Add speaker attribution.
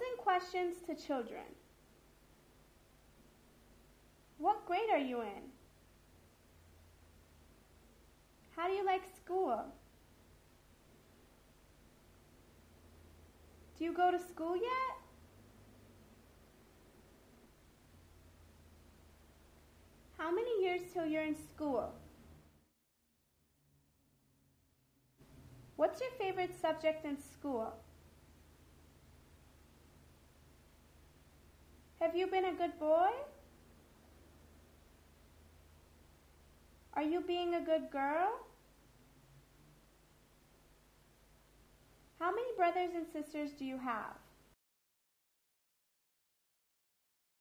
Speaker 1: Posing questions to children. What grade are you in? How do you like school? Do you go to school yet? How many years till you're in school? What's your favorite subject in school? Have you been a good boy? Are you being a good girl? How many brothers and sisters do you have?